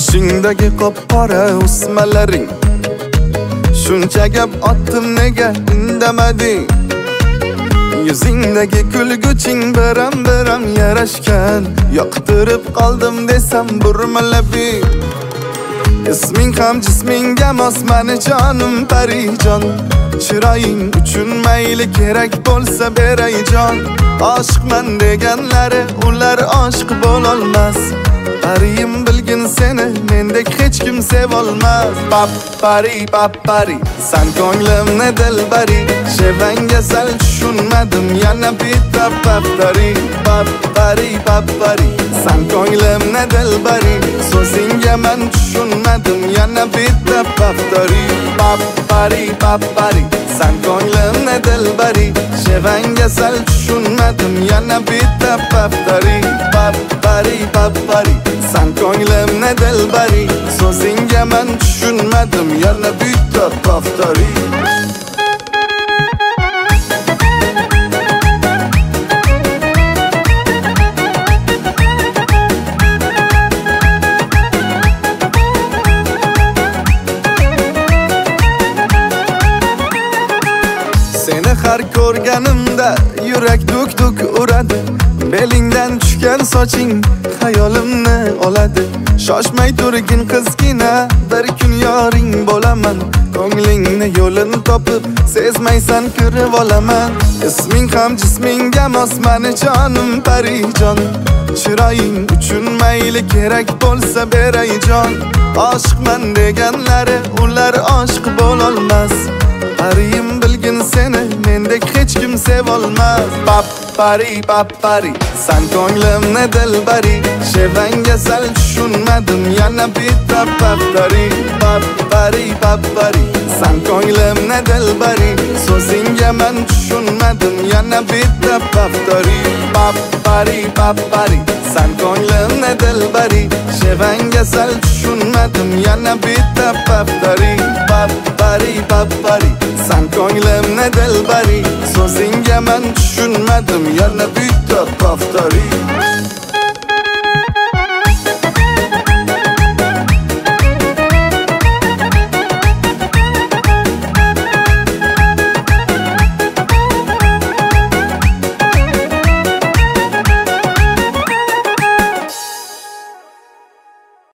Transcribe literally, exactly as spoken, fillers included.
Boshingdagi qop-qora o'smalaring, shuncha gap otdim nega indamading? Yuzingdagi kulguching biram-biram yarashgan, yoqtirib qoldim desam burmalabing. Isming ham jismingga mos mani jonim parijon, chiroying uchun mayli kerak bo'lsa beray jon. Oshiqman deganlari ular oshiq bo'lolmas, pariyim bilgin seni mendek hech kim sevolmas. Pappari pappari san ko'nglimni dilbari, shevanga sal tushunmadim yana bitta pappari. Pappari pappari san ko'nglimni dilbari, so'zingga men tushunmadim yana bitta pappari. Pappari pappari san ko'nglimni dilbari, shevanga sal tushunmadim yana bitta pappari. Pappari pappari san ko'nglimni dilbari, so'zingga men tushunmadim yana bitta pappari. Seni har ko'rganimda yurak duk-duk uradi, belingdan tushgan soching xayolimni oladi. Shoshmay turgin qizgina, bir kun yoring bo'laman, ko'nglingni yo'lini topib sezmaysan kirib olaman. Isming ham jismingga mos mani jonim parijon, chiroying uchun mayli kerak bo'lsa beray jon. Oshiqman deganlari ular oshiq bo'lolmas, pariyim bilgin seni mendek hech kim sevolmas. Pappari pappari san ko'nglimni dilbari, shevanga sal tushunmadim yana bitta pappari. Pappari pappari san ko'nglimni dilbari, so'zingga men tushunmadim yana bitta pappari. Pappari pappari san ko'nglimni dilbari, shevanga sal tushunmadim yana bitta pappari. Pappari pappari san ko'nglimni dilbari, so'zingga men tushunmadim yana bitta pappari.